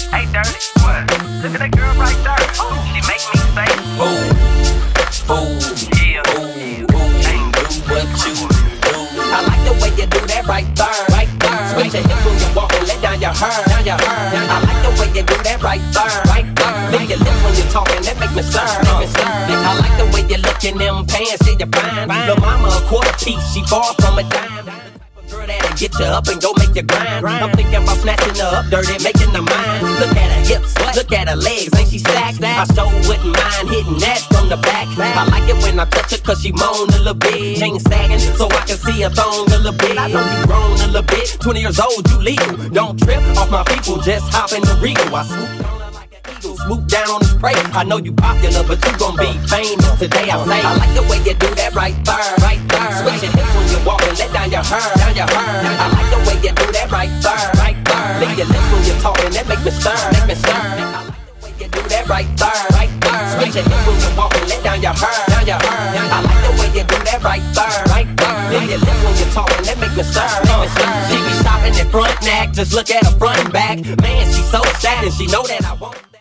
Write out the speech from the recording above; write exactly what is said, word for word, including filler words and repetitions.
Hey, Dirty, what? Look at that girl right there. Oh, she make me say, Ooh, ooh, yeah, ooh, ooh, ain't do what you do. I like the way you do that right there, right there. Switch your hips when you walk and let down your hair, down your hair. I like the way you do that right there, right there. Lick your lips when you're talking, that make me stir, make me stir. I like the way you look in them pants, see you fine. Lil' mama a quarter piece, she far from a dime. Girl that'll get you up and go make you grind. I'm thinking about snatching her up dirty, making her mine. Look at her hips, look at her legs, ain't she stacked? I sure wouldn't mind hitting that from the back. I like it when I touch her cause she moan a little bit. Chain sagging so I can see her thong a little bit. I know you grown a little bit, twenty years old, you legal. Don't trip off my people, just hop in the Regal. I swoop down her like an eagle, swoop down on the prey. I know you popular, but you gon' be famous today. I say I like the way you do that right there, right there. Switch your hips when you walk and let down your hair, down your hair. I like the way you do that right there, right there. Lick your lips when you're talking, that make me stir, make me stir. I like the way you do that right there, right there. Switch your hips when you walk and let down your hair, down your hair. I like the way you do that right there, right there. Lick your lips when you're talking, that make me stir, make me stir. She be shopping at front neck, just look at her front and back. Man, she so sad and she know that I won't.